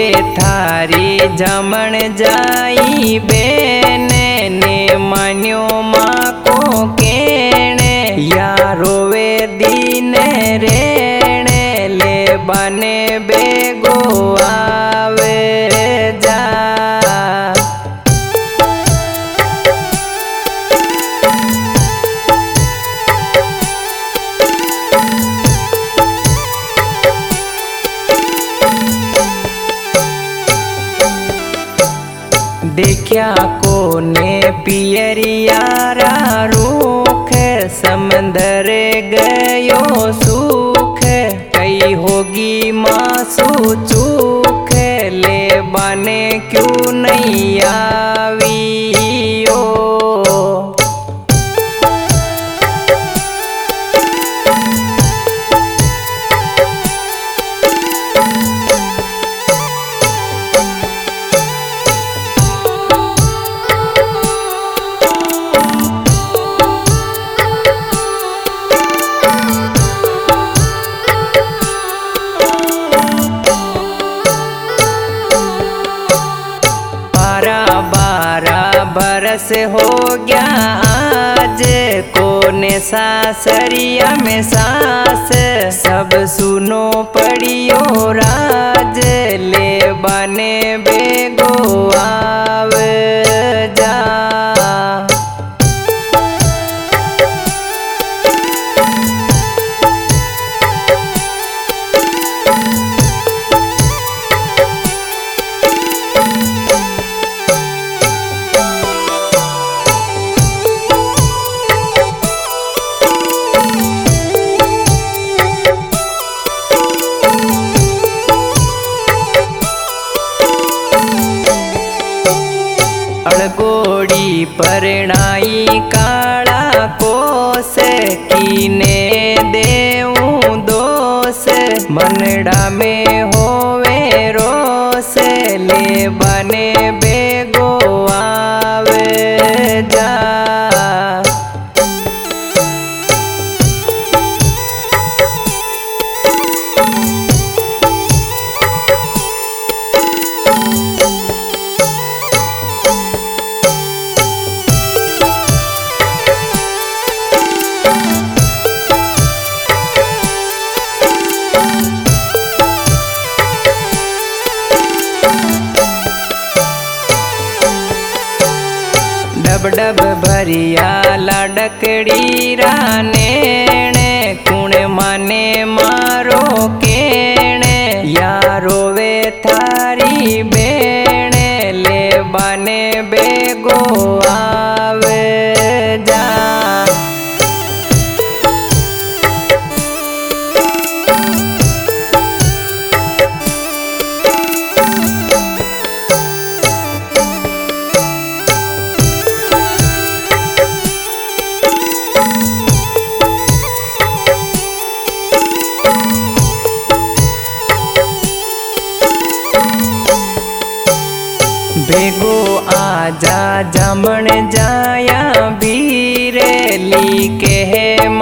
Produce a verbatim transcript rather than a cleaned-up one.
थारी जमण जाई बेन ने मान्यो माँ को केणे या रोवे दीन रेण ले बने बेगो आवे जा। देखा को ने पियरियारा रूख समंदर गयो सूख कई होगी मासू चूख ले बने क्यों नहीं आवी ओ। बरस हो गया आज कोने सासरिया में सास सब सुनो पड़ियो राज ले बने बेगो आव जा। अड़गोड़ी परणाई काला कोस कीने देऊं दोष मनड़ा में होवे रोस ले बने बेगो आवे जा। डब डब भरिया लाडकड़ी रानेण कुण माने मारो केण यारो वे थारी बेण ले बने बेगो आवे जा। बेगो आजा जमण जाया बीरेली के